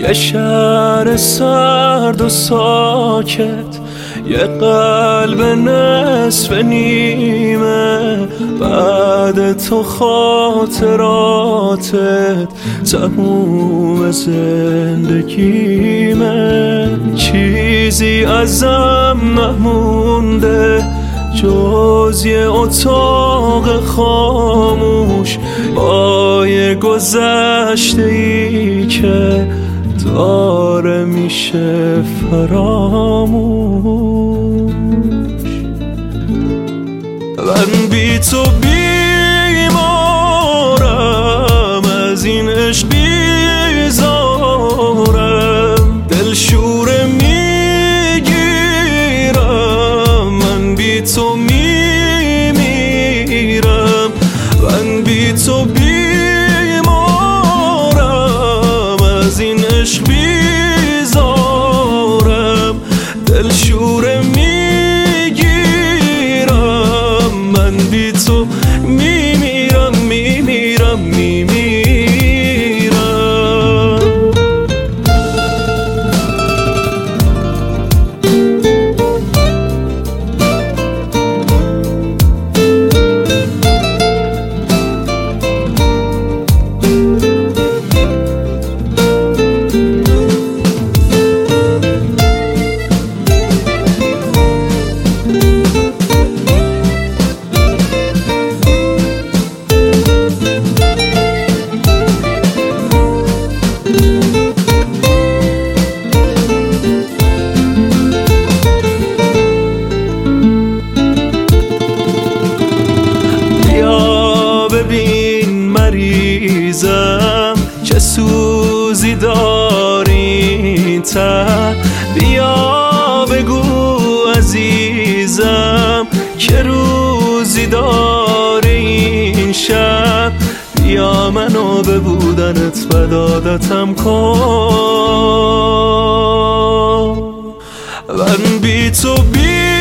یه شهر سرد و ساکت، یه قلب نصف نیمه، بعد تو خاطراتت تموم زندگیمه. چیزی ازم نمونده جز یه اتاق خاموش با یه گذشته ای که داره میشه فراموش. من بی تو بیمارم، از این عشق بیزارم، دلشوره میگیرم، من بی تو میمیرم. من بی تو بیمارم، از این عشق بیزارم، دلشوره میگیرم، من بی تو میمیرم میمیرم میمیرم. مریضم چه سوزی داری تن، بیا بگو عزیزم که روزی داری این شب، بیا منو به بودنت بدادتم کن. من بی تو